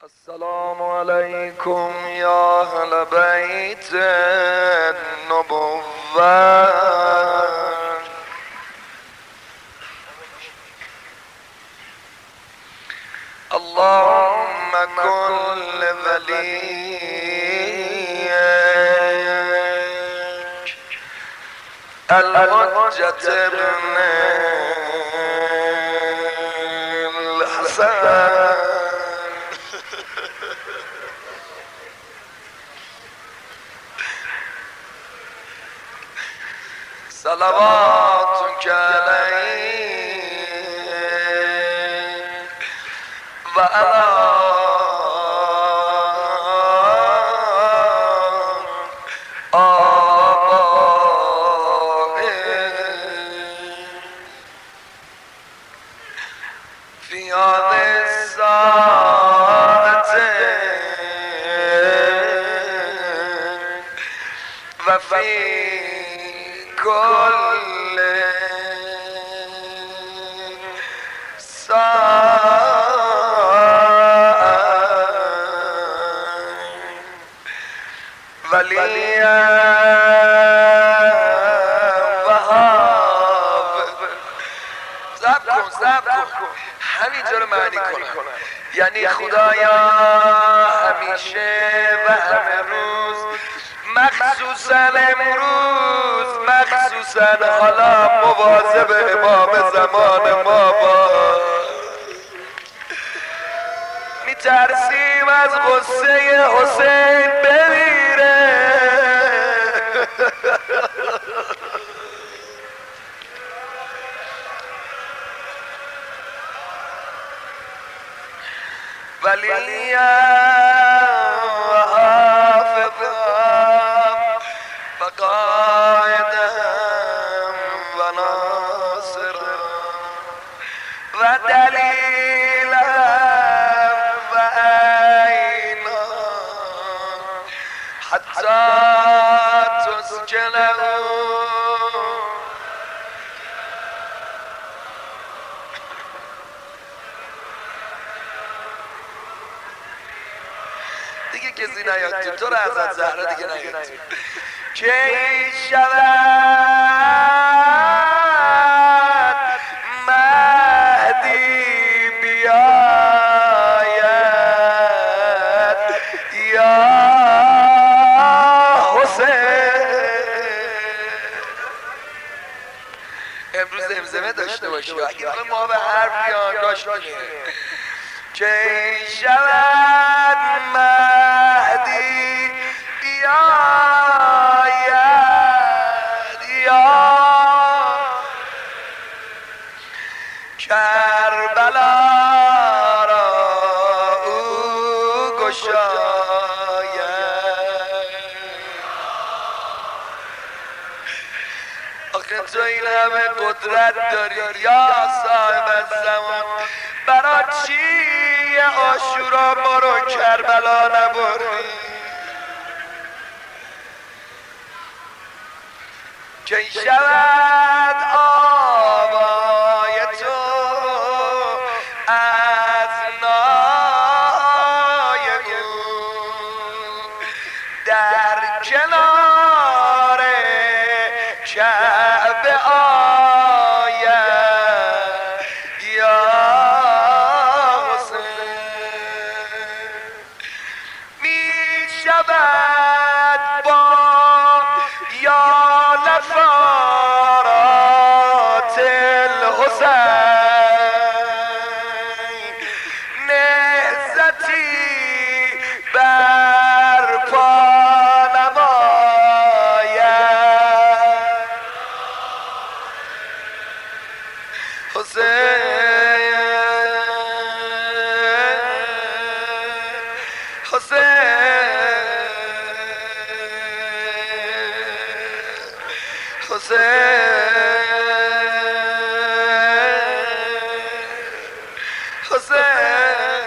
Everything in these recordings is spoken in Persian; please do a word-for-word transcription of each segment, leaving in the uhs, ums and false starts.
السلام علیکم یا اهل بیت النبوة. اللهم كن لوليك الحجة ابن الحسن صلواتك عليه وعلى آبائه في هذه الساعة وفي كل ساعة وليا وهاب. صبر کن صبر کن همینجا رو معنی کنم. یعنی خدایا همیشه و همه روز، مخصوصا امروز، مخصوصا حالا مواظب امام زمان ما باش. میترسیم از غصه حسین بمیره. ولیا و حافظا و قائدهم و ناصرا و دلیلهم و عینا حتی تسکنه. دیگه کسی نیاد تو تو رو حضرت زهرا دیگه نیاد تو. کی شود مهدی بیاید یا حسین. امروز زمزمه داشته باشی اگه ما به حرف بیان داشت کنیم. کی شود مهدی بیاید یا کربلا را او گشاید. آخه تو این همه قدرت داری یا صاحب الزمان، برای چی عاشورا ما رو کربلا نبردی؟ کی شود آوای تو از نای او در کنار کعبه آید یا شود با یا لفارات الحسین نهضتی بر پا نماید. حسین حسین حسین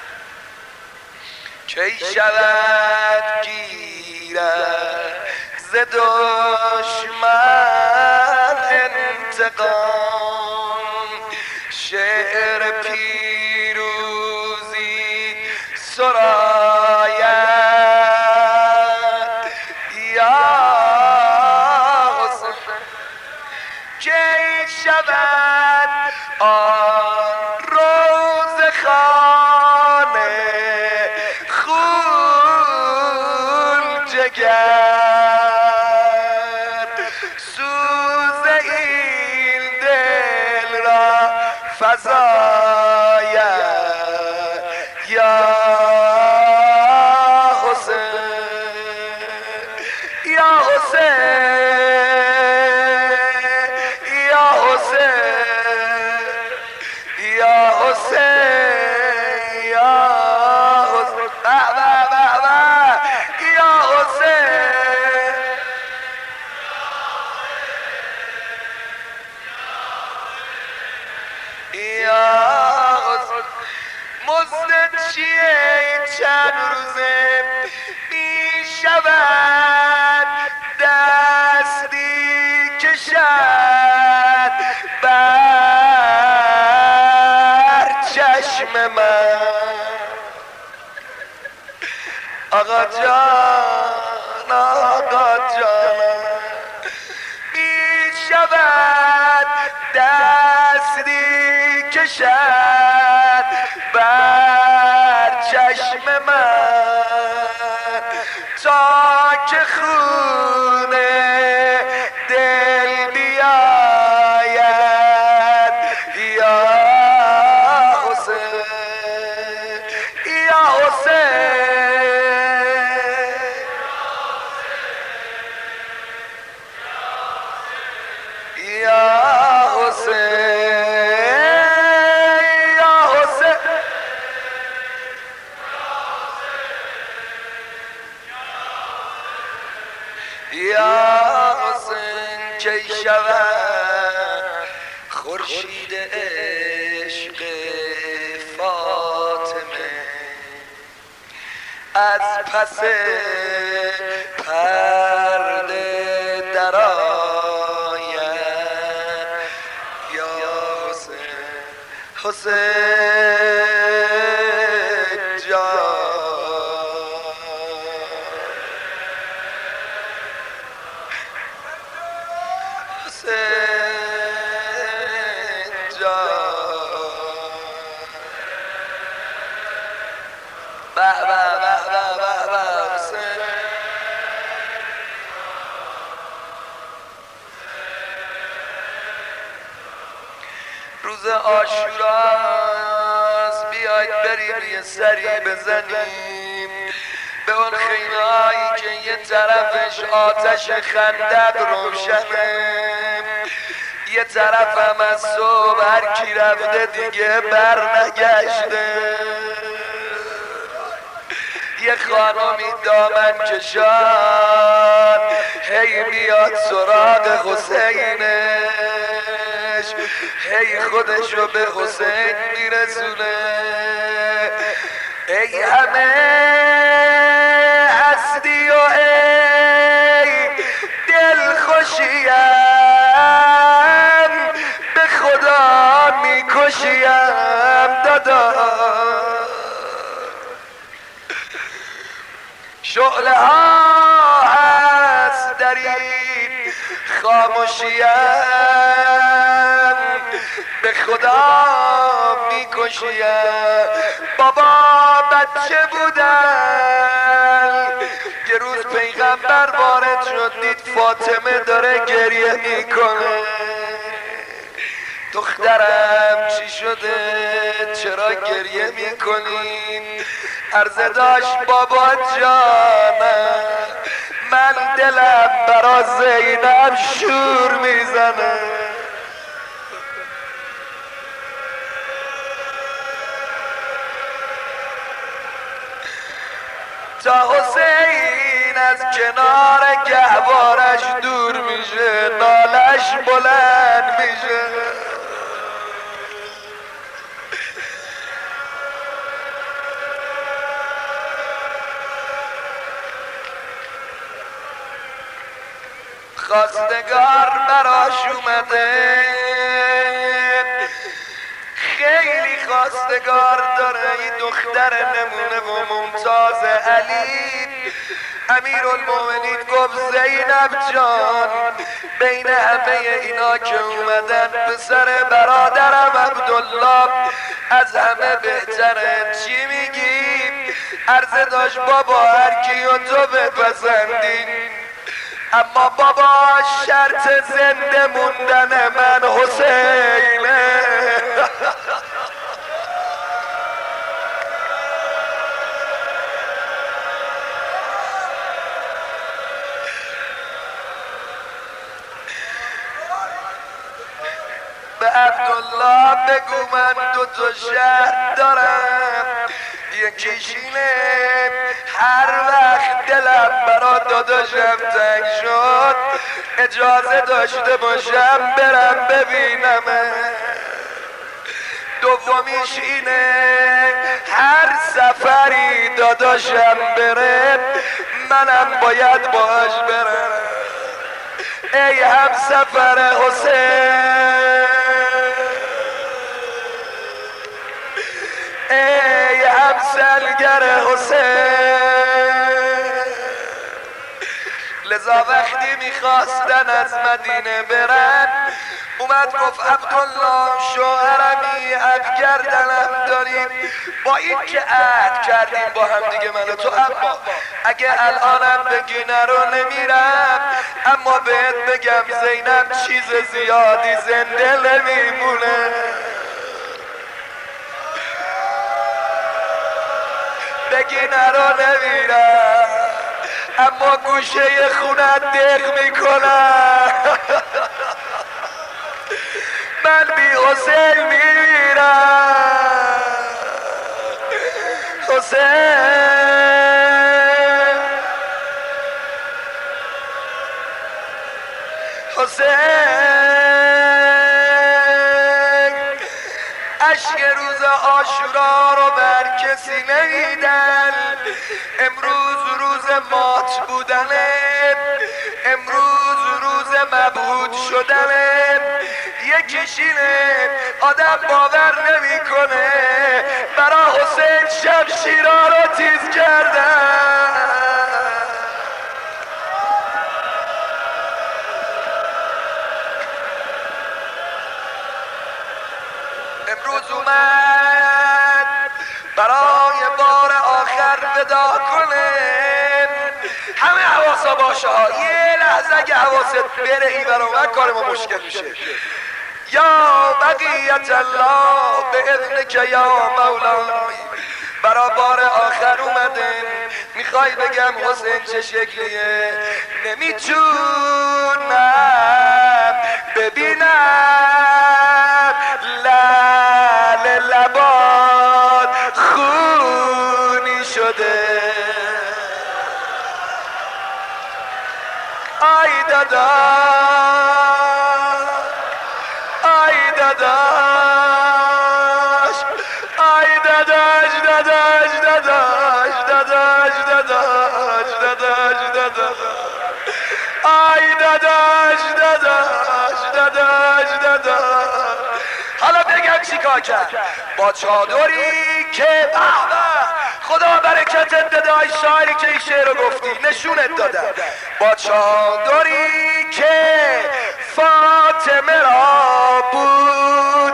کی شود گیرد ز دشمن انتقام. شعر پیروزی سراید یا حسین کی شود آن روز خانه خون جگر سوز این دل را فزاید یا حسین یا حسین یا حسین یا حسین یا حسین با با با با یا حسین یا حسین مزد چیه این چند روزه می شود دستی کشد بر چشم من آقا جان آقا جان می شود دستی کشد بر چشم من تا که خون دل بیاید یا حسین یا حسین یا حسین یا حسین یا حسین کی شود خورشید عشق فاطمه از پس پرده درآید یا حسین حسین جان حسین جان به به به به به به حسین روز عاشوراست بیاید بریم یه سری بزنیم به اون خیمه‌هایی که یه طرفش آتش خندق روشنه یه طرف هم از صبح هر کی رفته دیگه بر نگشته یه خانمی دامن کشان هی میاد سراغ حسینش هی خودشو به حسین میرسونه ای همه هستی و ای دل خوشیم به خدا میکشیم دادا شعله ها هست در این خاموشیم به خدا میکشیم بابا بچه بودن یه روز پیغمبر وارد شد دید فاطمه داره گریه میکنه دخترم چی شده چرا گریه میکنین عرضه داشت بابا جانم من دلم برا زینب شور میزنه تا حسین از کنار گهوارش دور میشه نالش بلند میشه خواستگار براش اومده خیلی خواستگار داره، این دختر نمونه و ممتاز علی. امیرالمومنین گفت زینب جان بین همه اینا که اومدن پسر برادرم عبدالله از همه بهتره، چی میگی؟ عرضه داشت بابا هر کیو تو بپسندین، اما بابا شرط زنده موندن من حسینه. به عبدالله بگو من دو تا شهر دارم، یکیش اینه هر وقت دلم برا داداشم تنگ شد اجازه داشته باشم برم ببینم. دومیش اینه هر سفری داداشم بره منم باید باش برم. ای هم سفر حسین، ای همسلگر حسین. لذا وقتی میخواستن از مدینه برن اومد گفت عبدالله شوهرمی عهد کردنم داریم، با این که عهد کردیم با هم دیگه من و تو، اما اگه الانم بگی نرو نمیرم، اما بهت بگم زینب چیز زیادی زنده نمیمونه. بگی نرو نمیرم اما گوشه خونت دق میکنم. من بی حسین میرم، حسین حسین. عشق روز عاشورا رو بر کسی نمیدن، امروز روز مات بودنه، امروز روز مبهوت شدنه. یکیش اینه آدم باور نمیکنه برا حسین شمشیرا رو تیز کردن. امروز اومد برای بار آخر ودا کنه. همه حواسا باشه ها، یه لحظه اگه حواست بره این برای کار ما مشکل میشه. یا بقیت الله به اذنک یا مولای، برا بار آخر اومده. میخوای بگم حسین چه شکلیه؟ نمیتونم ببینم لال لبات خونی شده. آی دادا آی داداش، آی داداش داداش داداش داداش داداش داداش داداش، آی داداش داداش داداش داداش. حالا بگم چیکار کرد؟ با چادری که خدا برکتت بده، ای شاعری که این شعر رو گفتی نشونت دادم. با چادری که فاطمه را بود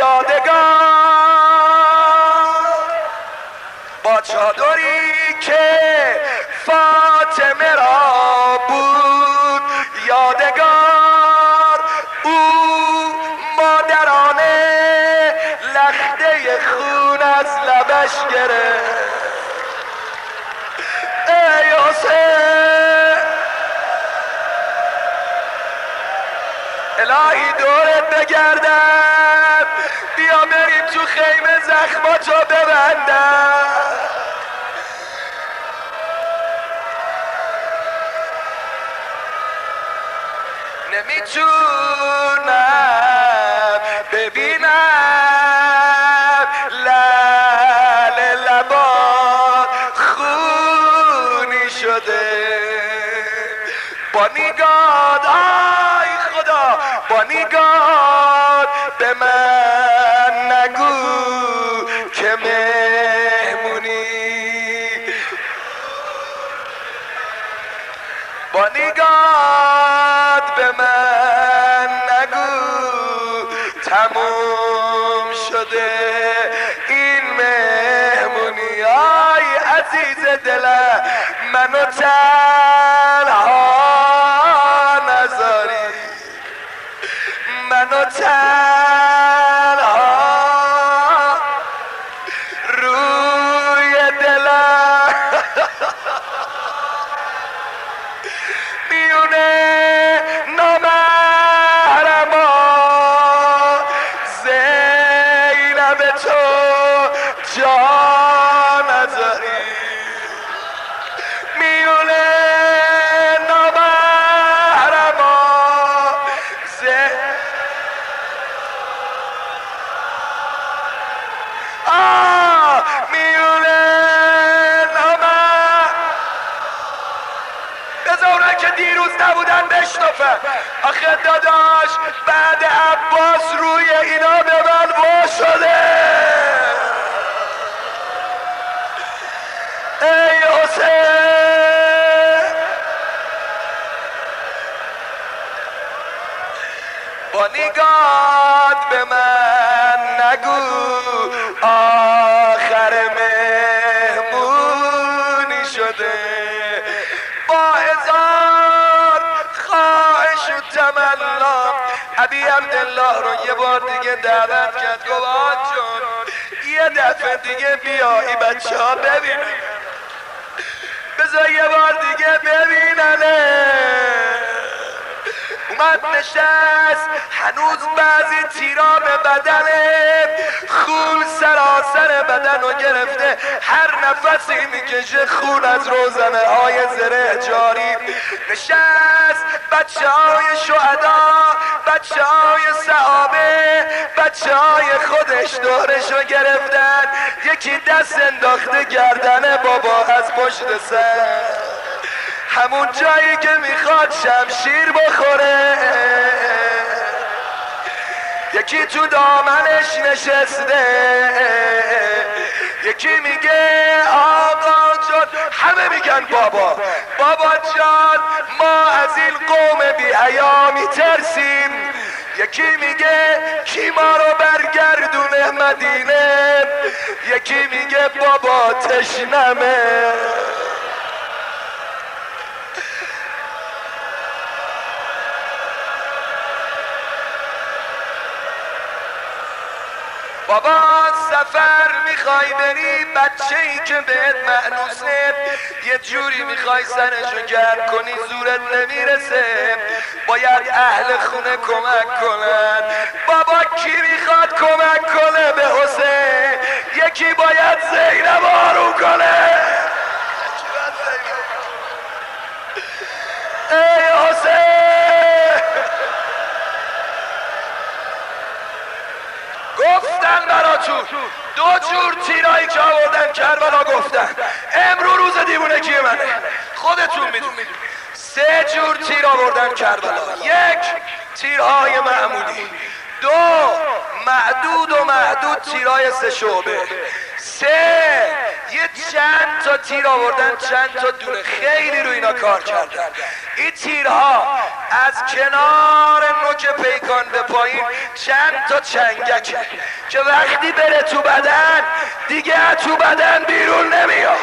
یادگار، با چادری که فاطمه را بود یادگار، او مادرانه لخته خون از لبش گرفت. ای حسین الهی دورت بگردم، بیا بریم تو خیمه زخماتو ببندم. نمیتونم ببینم لال لبات خونی شده. با نگات آی خدا، با نگات به من نگو نگات به من نگو تموم شده این مهمونی های عزیز دلم منو تنها نذاری منو تنها روی دلم میونه نامحرما زینب تو جا نذاری میونه نامحرما زینب آه میونه نامحرما بذارن که دیروز نبودن بشنفن آخه داداش بعد عباس روی اینا به من وا شده ای حسین با نگات به من نگو آخر مهمونی شده با هزار خواهش و تمنا ابی عبدالله رو یه بار دیگه دعوت کرد گفت جون یه دفعه دیگه بیا این بچه ها ببینن بذار یه بار دیگه ببیننه اومد نشست هنوز بعضی تیرا به بدنه خون سراسر بدن رو گرفته هر نفسی میکشه خون از روزنه های زره جاری نشست بچه های شهدا بچه های صحابه بچه های خودش دورش رو گرفتن یکی دست انداخته گردنه بابا از پشت سر همون جایی که میخواد شمشیر بخوره یکی تو دامنش نشسته یکی میگه آقا جان همه میگن بابا بابا جان ما از این قوم بی حیا میترسیم یکی میگه کی ما رو برگردونه مدینه یکی میگه بابا تشنمه بابا سفر میخوای بری بچه ای که بهت معنوسه یه جوری میخوای سرشو گرم کنی زورت نمیرسه باید اهل خونه کمک کنن بابا کی میخواد کمک کنه به حسین یکی باید زینب آروم کنه ای حسین گفتن براتون دو جور تیرایی که آوردن کربلا گفتن امرو روز دیوونه کیه منه خودتون میدونید سه جور تیر آوردن کربلا یک تیرهای معمولی دو معدود و محدود تیرهای سه شعبه سه یه چند تا تیر آوردن چند تا دونه خیلی رو اینا کار کردن این تیرها از کنار نوک پیکان به پایین چند تا چنگکه که وقتی بره تو بدن دیگه تو بدن بیرون نمیاد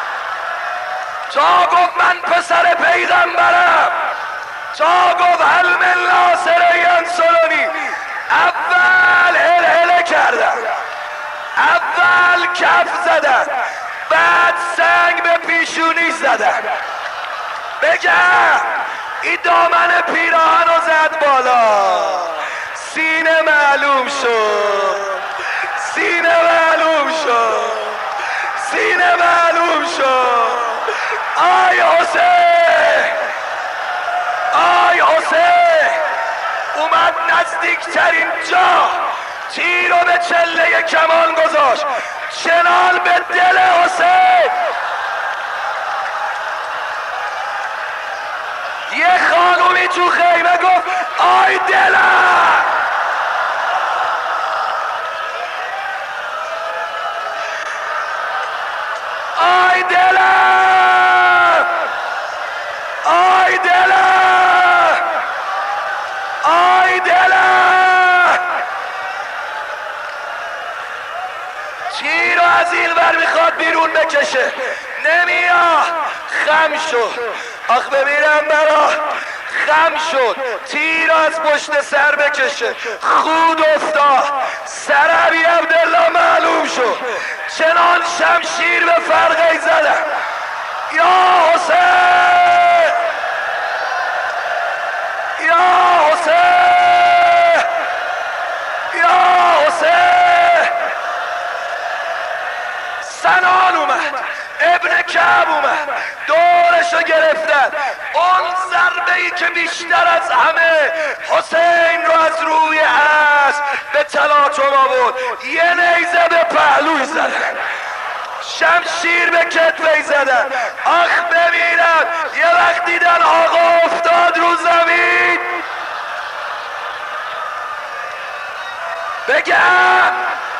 تا گفت من پسر پیغمبرم تا گفت هل من ناصر ینصرنی اول هل هله کردم اول کف زدن بعد سنگ به پیشونی زدن بگم این دامن پیراهن رو زد بالا سینه معلوم شد سینه معلوم شد سینه معلوم شد آی حسین آی حسین اومد نزدیکترین جا تیر رو به چله کمان گذاشت چنان به دل حسین یه خانومی تو خیمه گفت آی دلم آی دلم آی دلم بیرون بکشه، نمیاد. خم شد، آخ ببینم برا، خم شد، تیر از پشت سر بکشه، خود افتاد، سر ابی عبدالله معلوم شد، چنان شمشیر به فرقی زدن. یا حسین، یا حسین، یا حسین. سنان اومد، ابن کعب اومد، دورشو گرفتن. اون ضربه ای که بیشتر از همه حسین رو از روی اسب به تلاطم آورد، یه نیزه به پهلوی زدن، شمشیر به کتفی زدن. آخ ببینم یه وقت دیدن آقا افتاد رو زمین، بگم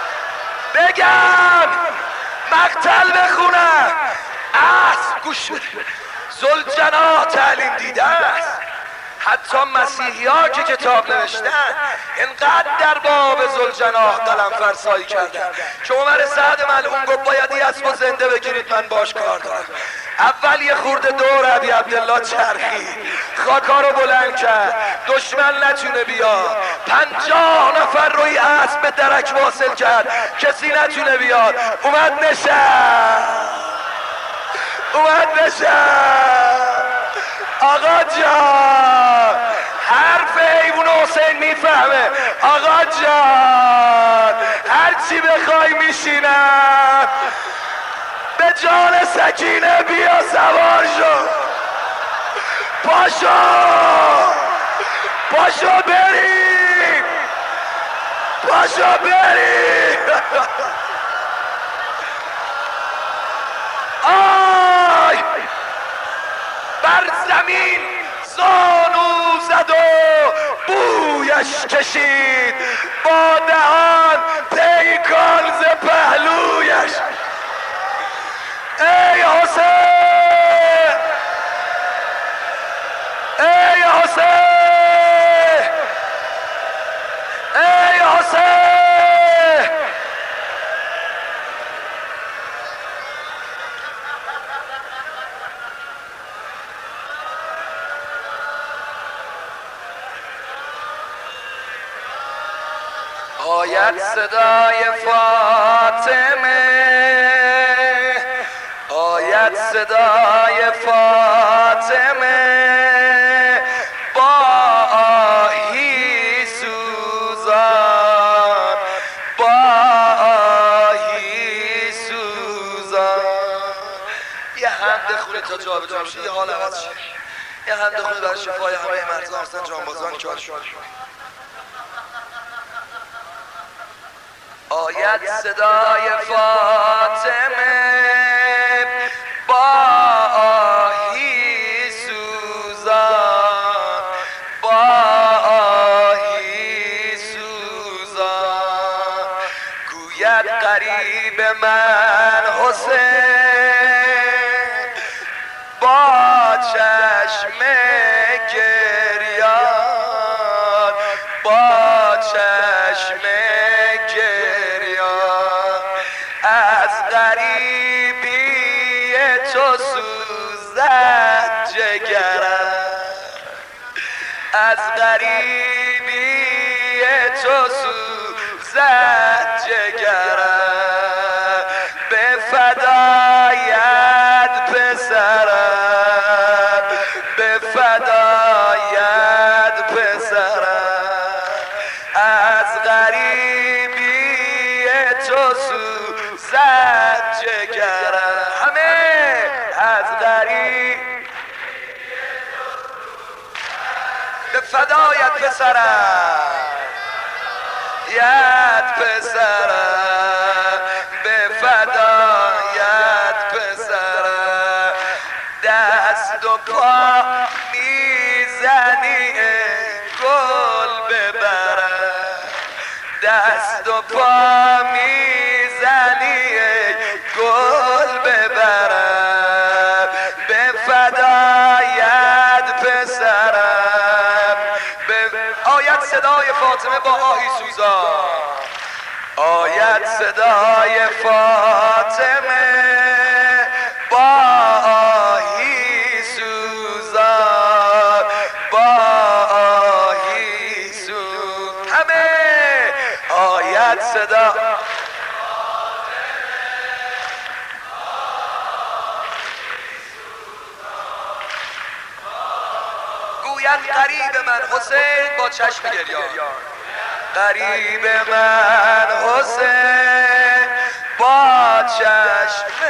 بگم مقتل بخونم. اسب گوش بده، ذوالجناح تعلیم دیده است، حتی مسیحی ها که کتاب نوشتن اینقدر در باب ذوالجناح قلم فرسایی کردن که عمر سعد ملعون گفت باید یه اسب زنده بگیرید، من باش کار دارم. اول یه خورده دور ابی عبدالله چرخی، خاکا رو بلند کرد، دشمن نتونه بیاد، پنجاه نفر روی اسب به درک واصل کرد، کسی نتونه بیاد. اومد نشست، اومد نشست. آقا جان، حرف حیوان حسین میفهمه. آقا جان، هرچی بخوای میشینم. به جان سکینه بیا سوار شو، پاشو پاشو بریم، پاشو بریم. آی بر زمین زانو زد و بویش کشید، با دهان پیکان ز پهلویش. ای حسین، ای حسین، ای حسین. آید صدای فاطمه، آید صدای فاطمه، با آهی سوزان، با آهی سوزان. یه حمد خونه تا جا به جا بشه، یه حال عوض شه. یه حمد خونه برای شفای همه مردان حسین جانبازان کار شد. آید صدای فاطمه، با آهی سوزان، با آهی سوزان. گوید قریب من حسین، با چشم گریان، با چشم گریان. از غریبی تو سوزد جگرم، از غریبی تو سوزد جگرم. به فدایت پسرم، به فدایت پسرم. از غریبی تو سوزد جگرم. همه از غریب به فدایت پسرم، یت پسرم، به فدایت پسرم. دست و پا میزنی گل ببرم، دست و پا میزنی گل ببرم. به فدایت پسرم. آید صدای فاطمه با آهی سوزان، آید صدای فاطمه، صدا گوید قریب من حسین با چشم گریان، قریب من حسین با چشم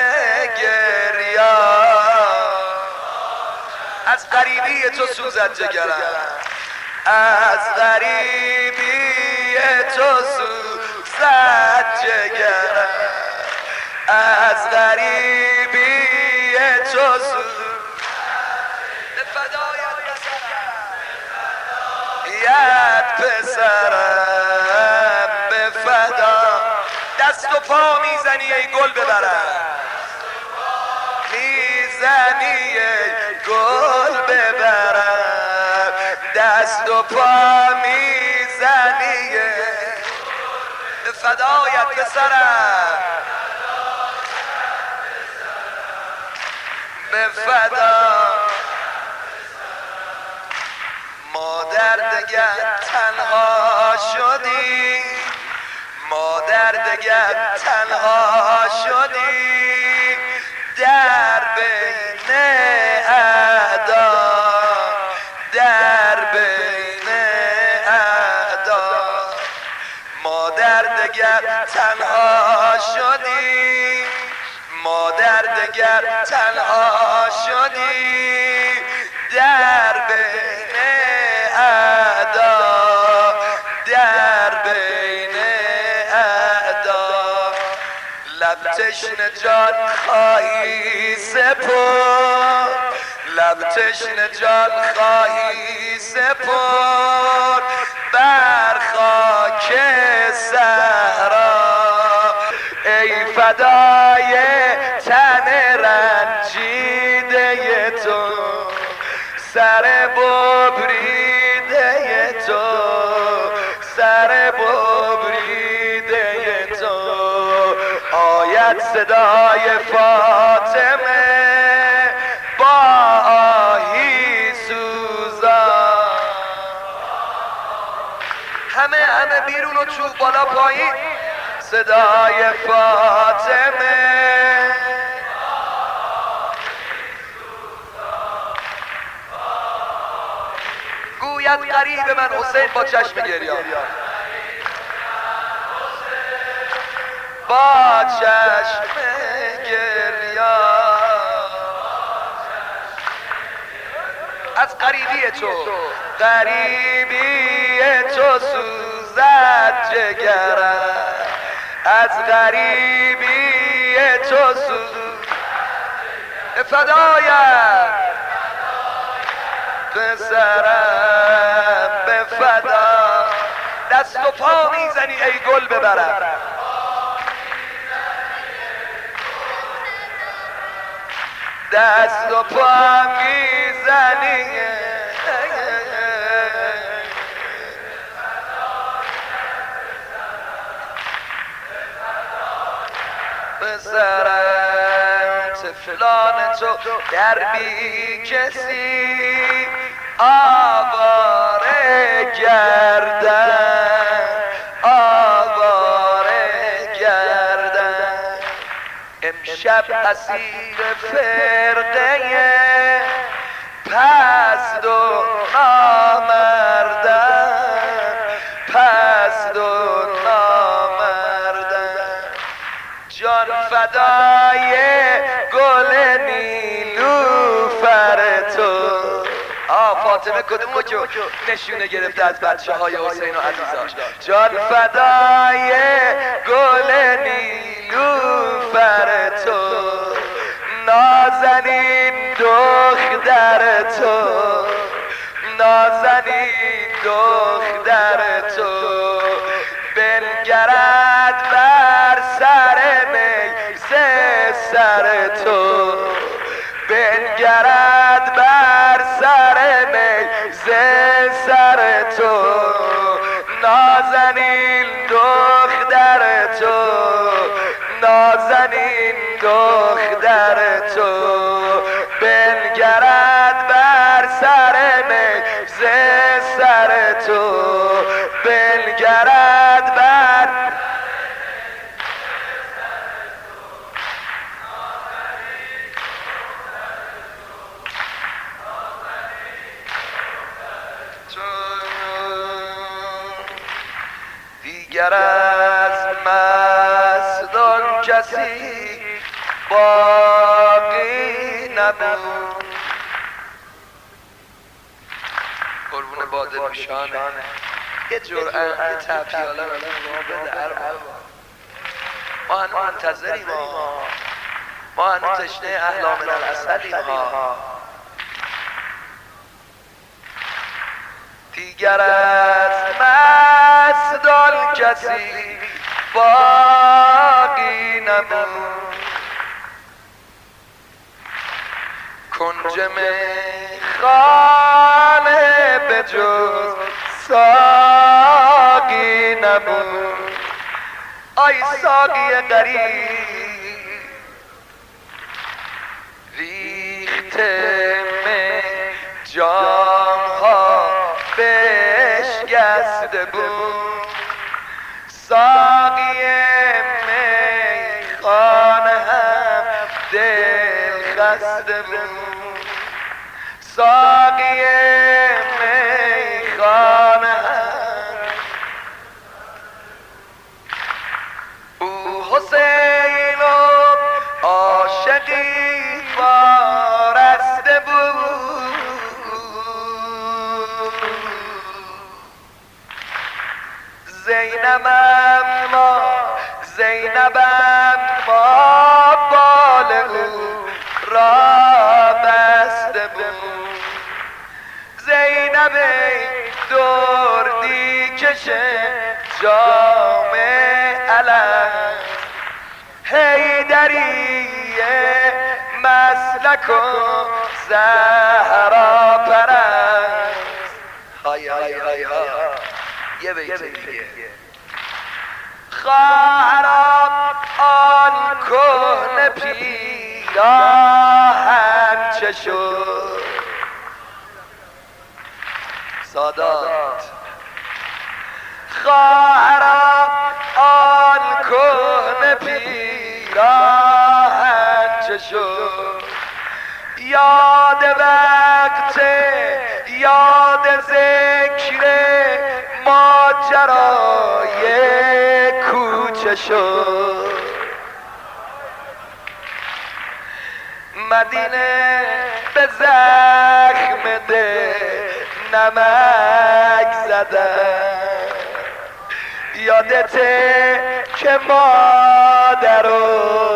گریان، از غریبی تو سوزد جگرم، از غریبی تو سوزد جگرم، از غریبی تو سوزد ید پسرم به فدا، دست و پا میزنی ای گل ببرم، میزنی ای گل ببرم، دست و پا میزنی به فدایت پسرم، به فدا. مادر دگر تنها شدی، مادر دگر تنها شدی در بین اعدا، در بین اعدا، مادر دگر تنها شدی، مادر دگر تنها شدی در بین اعدا، در بین اعدا، لب تشنه جان خواهی سپرد، لب تشنه جان خواهی سپرد بر خاک صحرا، ای فدای تن رنجیده تو، سر ببریده تو، سر ببریده تو، آید صدای فاطمه با آهی سوزان، همه همه بیرون و چوب بالا پایین، صدای فاطمه گوید قریب من حسین با چشم گریان، با چشم گریان، از قریبی تو، قریبی تو سوزد جگرم، از غریبی تو سوزد فدایم پسرم، به فدا، دست و پا میزنی ای گل ببرم، دست و پا میزنی پسرم، طفلان تو در بی کسی آواره گردن، آواره گردن، امشب اسیر فرقه پست و نامردن، پست و نامردن، جان فدای گل نیلوفر تو. آه فاطمه کدومو که نشونه گرفته از بچه های حسین و عزیزاش، جان فدای گل نیلوفر تو، نازنین دختر تو، نازنین دختر تو، بنگرد بر سر نیزه سر تو، بنگرد بر سر نیزه سر تو، نازنین دختر تو، نازنین دختر تو، بنگرد بر سر نیزه سر تو، بنگرد بر دیگر از مستان کسی باقی نبود. قربون باده پیشانه یه جرعه یه تپیاله رو بده ارباب. ما هنو منتظریم ها، ما هنو تشنه اهلا من العسلیم ها. دیگر از مستان کسی باقی نبود. کنج میخانه به جز ساقی نبود. آی ساقی غریب ریخته می جام‌ها بشکسته بود. ساقی میخانه هم دل خسته بود. ساقی میخانه هم او حسین و عاشقی وارسته بود. زینبم ما زینبم ما بال او را بسته بود. زینب دردی کشه جام علم حیدریه مسلک و زهرا پرست. های های های های یه بیت دیگه. خواهرام آن کهنه پیراهن چه شد. سادات خواهرام آن کهنه پیراهن چه شد. یاد وقت یاد ذکر ماجرای کوچه شد. مدینه به زخم ده نمک زدن. یادته که مادرو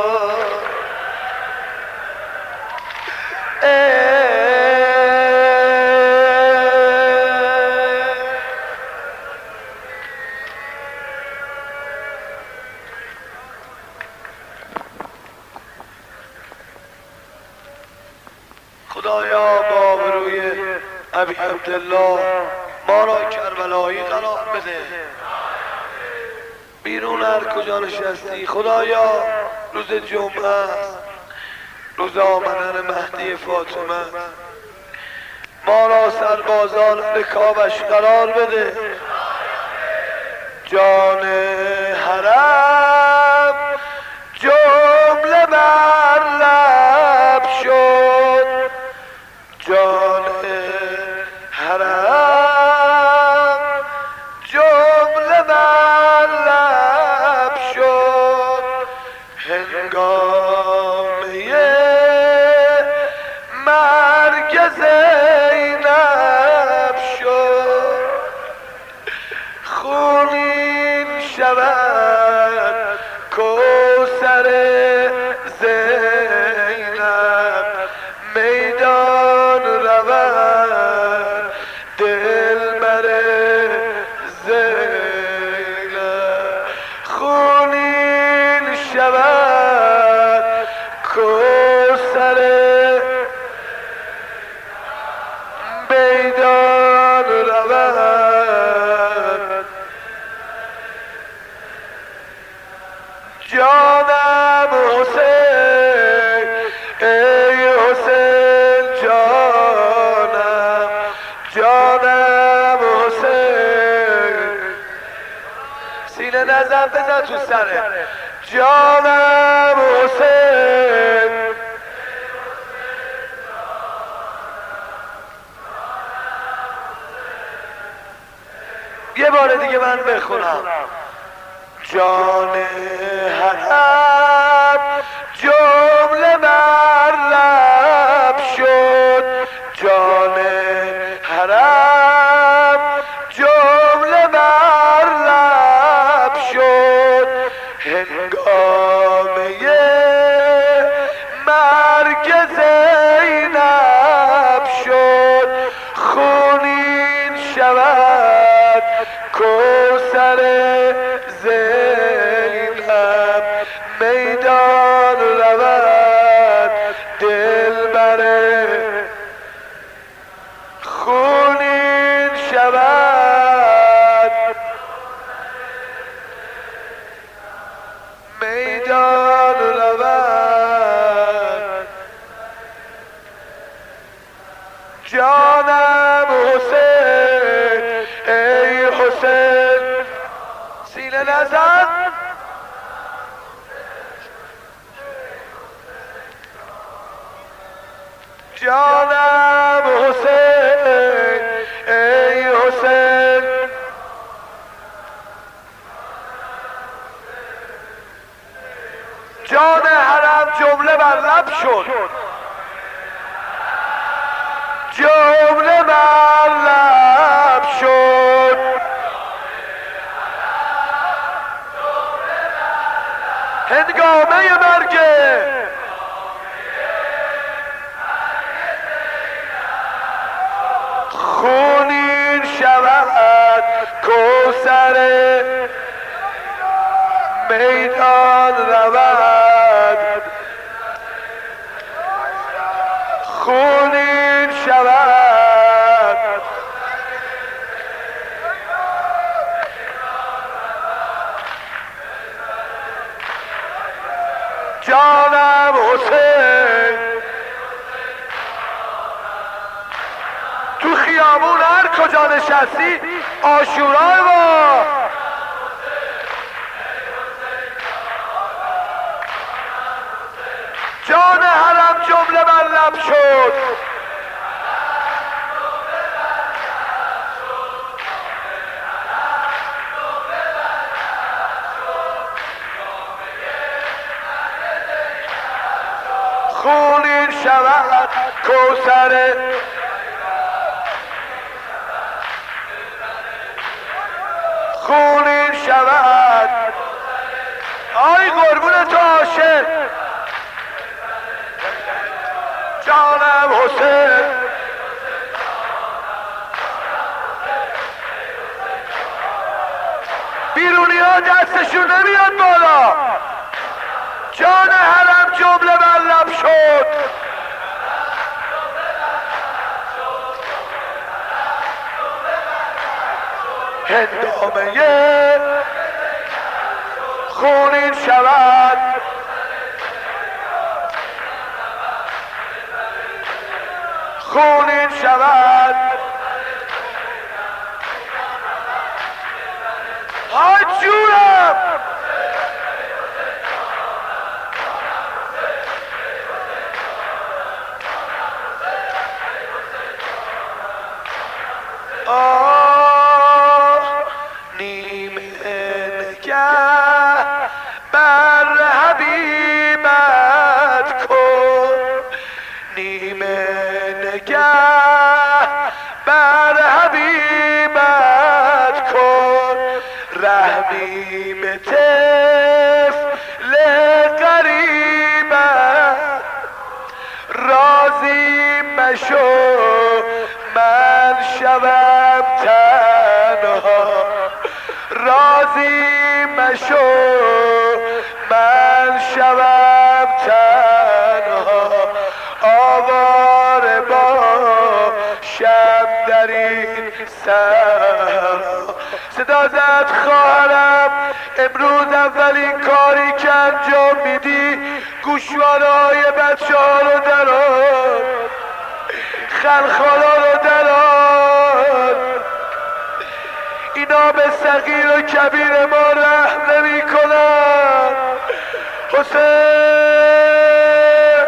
خدایا با آبروی ابی عبدالله ما را کربلایی قرار بده. بیرون هر کجا نشستی خدایا روز جمعه است، روز آمدن مهدی فاطمه، ما را سربازان رکابش قرار بده. جان حرم جمله بر لب شد. جان حرم جمله بر لب شد. هنگامه مرگ زینب شد. خونین شود کوثر زینب، میدان رود دلبر زینب. خونین شود کوثر میدان رود. جانم حسین ای حسین جانم، جانم حسین. سینه نزن بزن تو سره. جانم حسین یه بار دیگه من بخونم. جان حرم جمله مرلب شد، جان حرم جمله مرلب شد، هنگامه مرگ زینب شد، خونین شود کوثر زینب، میدان رود دلبر، خونین شود میدان رود، جانم حسین ای حسین، سینه نزن جانم حسین ای حسین، جان حرم جمله بر لب شد، جمله بر لب شد، هنگامه مرگ خونین شود کوثر، میدان رود خونین شود، جانم حسین تو خیابون هر کجا نشستی آشورای ما، جان حرم جمله بر لب شد، خونین شود کوثر، خونین شود، آی قربون تو عاشق جانم حسین، بیرونی ها دستشون نمیاد بالا، جان حرم جمله بر لب شد، هنگامه خونین شود، خونین شود، های جونم آه نیمه نگه بر حبیبت کن، نیمه نگه بر حبیبت کن، رحمی به طفل غریبت، راضی مشو من شوم تنها، راضی مشو من شوم تنها، آواره باشم در این صحرا، صدا زد خواهرم امروز اولین کاری که انجام میدی گوشوارای بچه ها رو دران، خلخالا رو دران، اینا به صغیر و کبیر ما رحم نمی کنن، حسین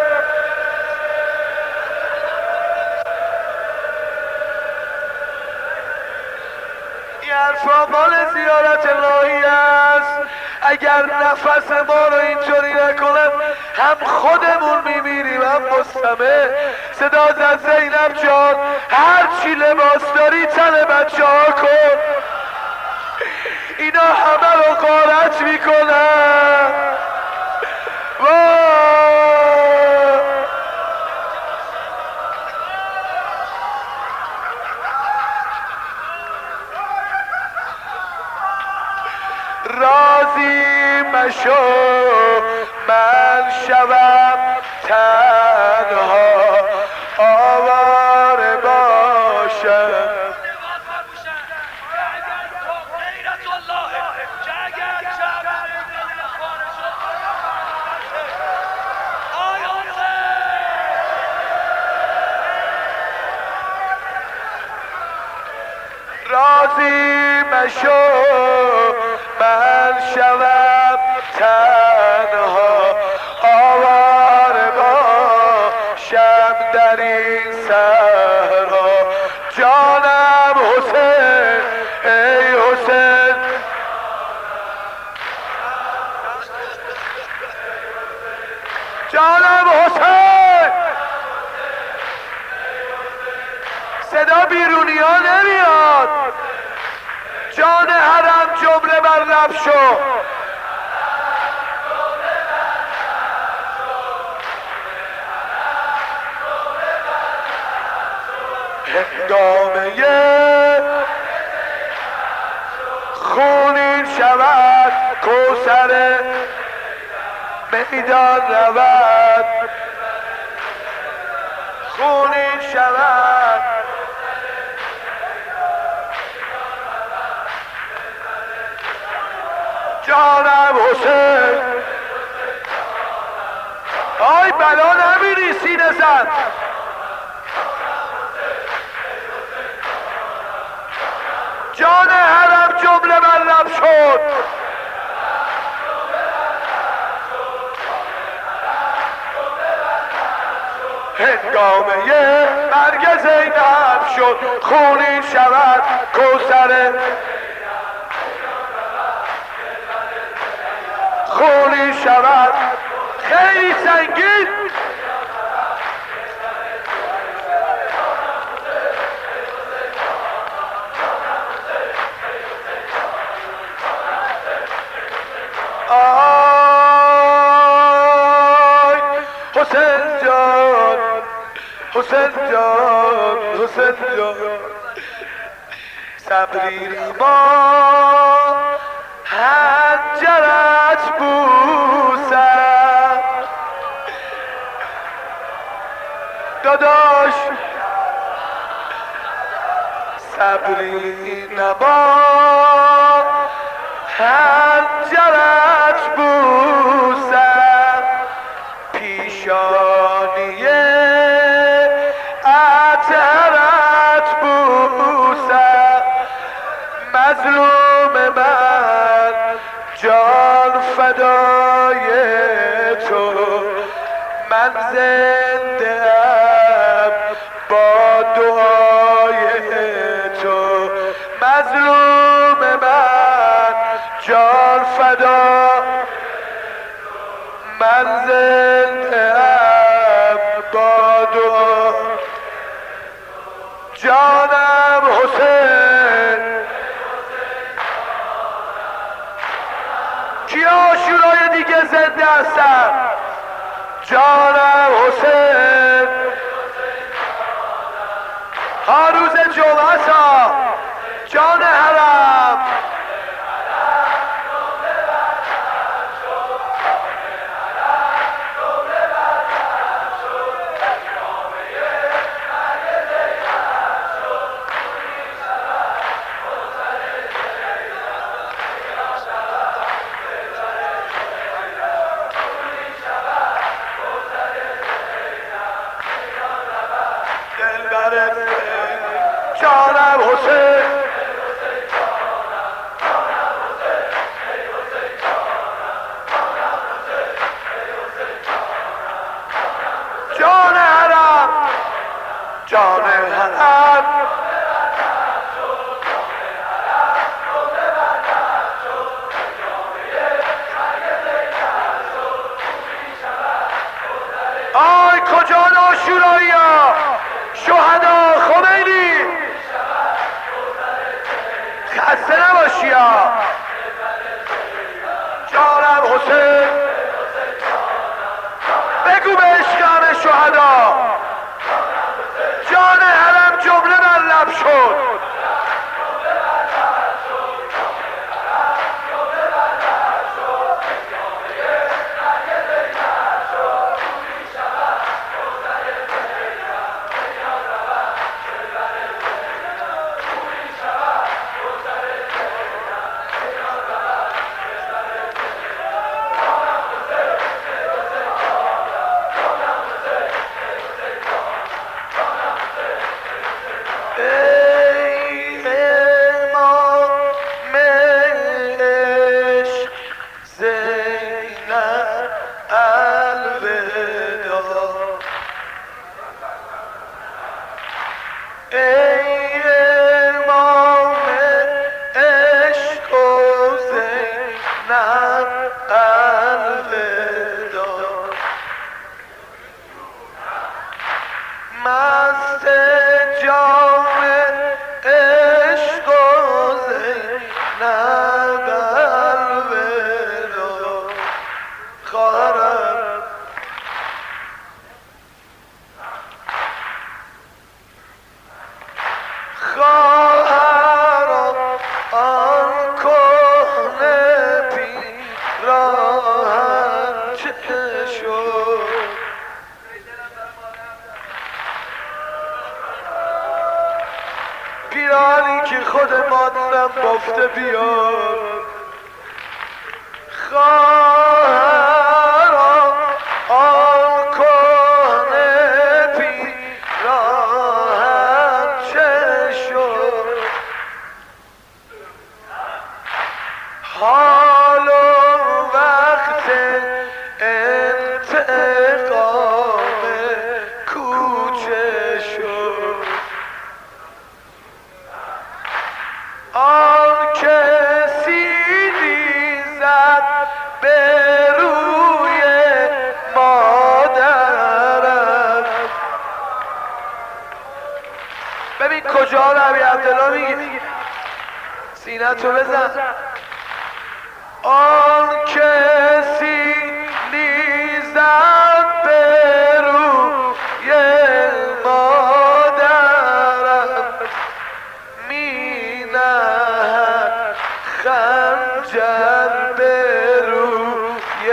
این حرف حرفا مال زیارت الهی است. اگر نفس ما رو اینطوری نکنن هم خودمون میمیریم هم مستمع. صدا زد زینب جان هر چی لباس داری تن بچه ها کن، اینا همه رو غارت میکنن. راضی مشو من شوم تنها آواره باشم. راضی مشو من شوم تنها آواره باشم در این صحرا. جانم حسین ای حسین، جانم حسین، صدا بیرونی ها نمیاد. جان حرم جمله بر لب شو، هنگامه خونین شود کوثر میدان رود، خونین شود جانم حسین. آی بلا نمیری سینه زن. جان حرم جمله بر لب شد، هنگامه مرگ زینب شد خونین شود کوثر، خونین شود خیلی سنگین. آی حسین جان حسین جان حسین جان، صبری ما هنجرت بوسم داداش، صبری نبا هنجرت بوسم، پیشانیه عطرت بوسم، مظلوم من جان فدای تو، من زنده ام با دعای تو، مظلوم من جان فدا، من زنده ام با دعا. جانم حسین، کیا آشورای دیگه زنده هستن؟ جانم حسین، ها روز جمعه ها جان حرم، جانم حسین، جان حرم، جان حرم، ای امام عشق و زینب الوداع مست جام عشق و زینب الوداع خواهرم خواهرم آن کهنه پیراهن چه شد پیرانی که خود مادرم بافته بیاد خواهران آن کهنه پیراهن چه شد حال و وقت انتقام کوچه شد آن کسی زد به روی مادرم ببین کجا نبی عبدالله میگه سینه تو بزن آن کسی نیزد به روی مادرم می نهد خنجر به روی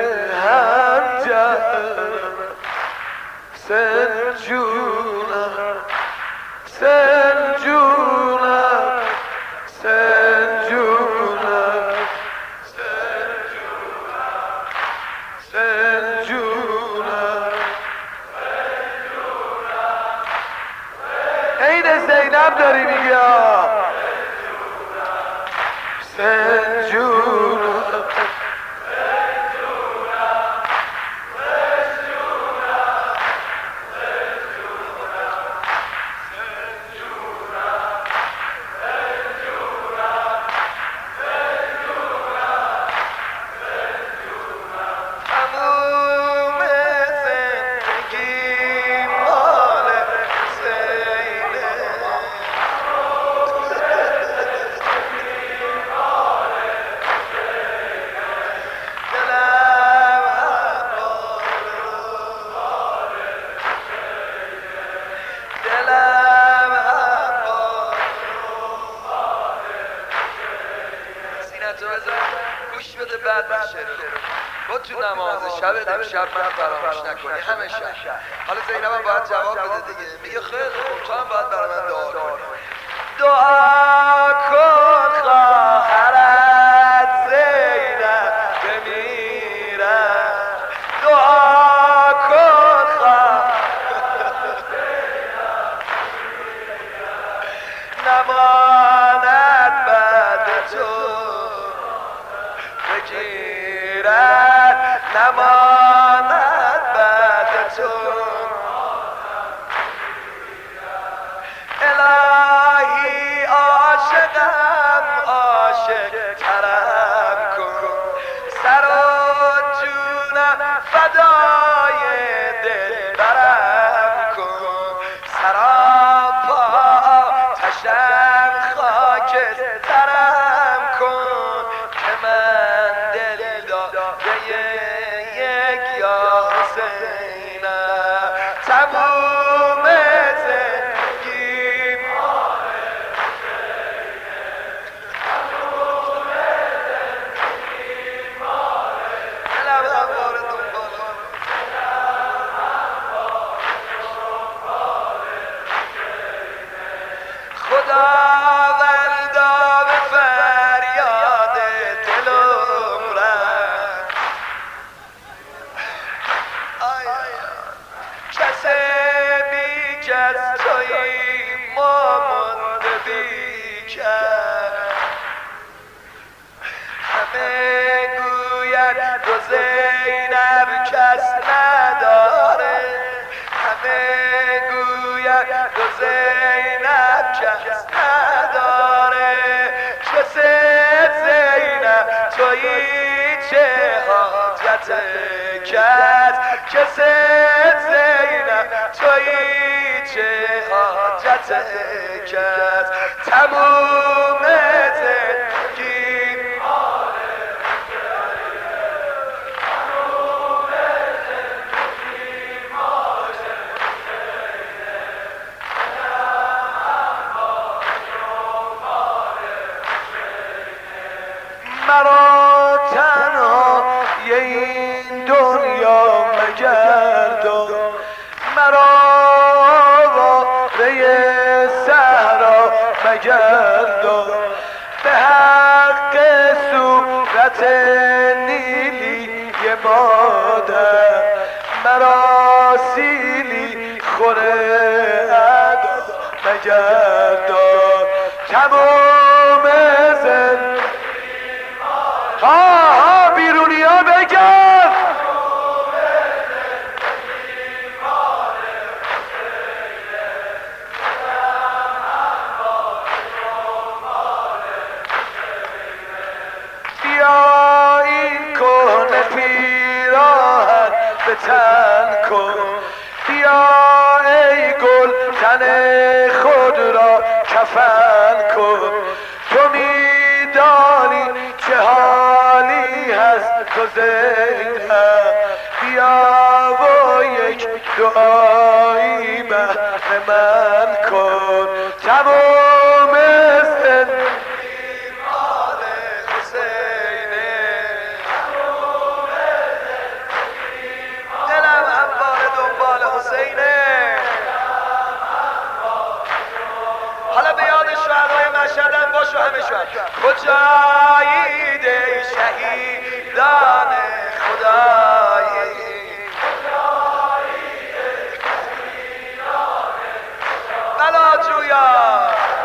هنجرم سنجونم سنجونم سنجونم سنجونم عین زینب داری میگه سنجونم گوش بده بعد میشه با تو نماز شب امشب من فراموش نکنی همه شب حالا زینبم باید جواب بده دیگه میگه خیلی خوب تو هم باید برای من دعا کنی دعا کن خواهرت زینب بمیرم دعا کن خواهرت نماند بعد تو بگیرد نماند بعد تو الهی عاشقم عاشق ترم کن سر و جونم فدای دل برم کن سراپا تشم خاک ترم کن که من دل داده یک یا حسینم تموم زندگیم دلم همواره دنبالم خداوندا به فریاد دلم رفت کسی بی کس توی ما مانده بی کس همه گوید دو زینب کس نداره همه گوید دو زینب کس نداره جز زینب تویی چه حاجت کس جز زینب تویی چه حاجت کس تموم زندگی مرا تنها یه این دنیا مگردان مرا واره صحرا مگردان به حق صورت نیلی یه مادر مرا سیلی خوره ادا مگردان تمام زندگی ها ها بیرونی ها بگن بیا این کنه پیراهن به تن کن بیا ای گل تن خود را کفن کن تو میدانی چه حالی هست تو زینب بیا و یک دعایی بهر من کن تمام زندگی مال حسینه دلم همواره دنبال حسینه حالا به یاد شهرهای مشهدم باش و همه شهر کجایید ای شهیدان خدایی بلا جویا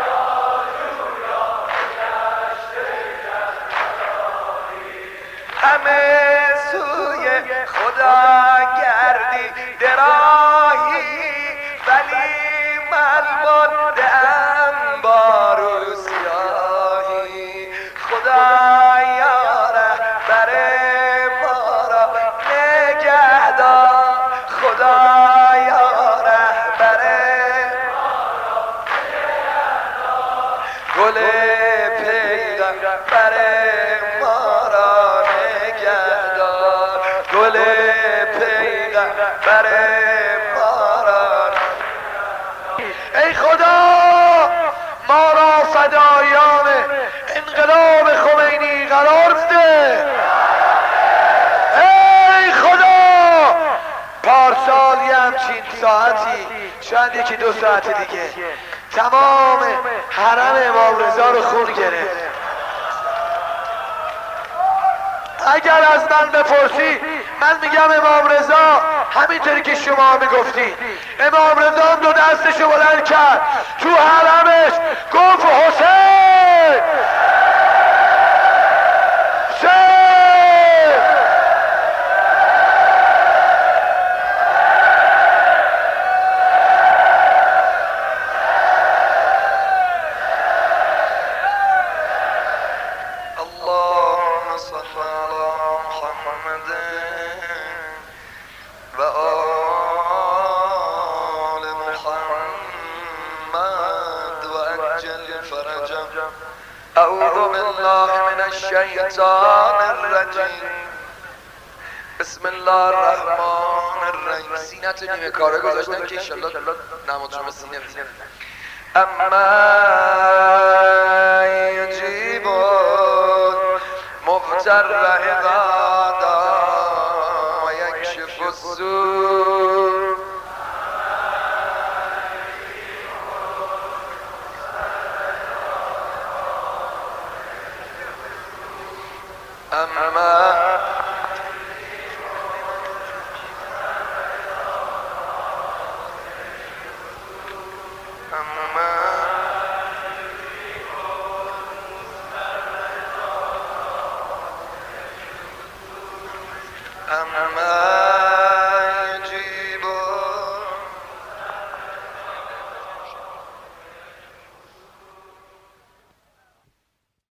همه سوی خدا گردی دراهی ولی من ماندم با رو سیاهی خدایا رهبر ما را نگهدار خدایا رهبر گل پیغمبر ما را نگهدار گل پیغمبر ما را ای خدا ما را فدایان انقلاب خمینی قرار بده ای خدا پارسال یه همچین ساعتی شاید یکی دو ساعت دیگه تمام حرم امام رضا رو خون گرفت اگر از من بپرسی من میگم امام رضا همینطوری که شما میگفتی امام رضا دو دستشو بلند کرد تو حرمش گفت حسین حسین اللهم صل على محمد و آل محمد و عجل فرجهم اعوذ بالله من الشیطان الرجیم بسم الله الرحمن الرحیم سینت نیمه کاره گذاشتم که انشالله نماز شما سینه بزنم اما یجیب مفتر عبادا و یکشف السوء اما أما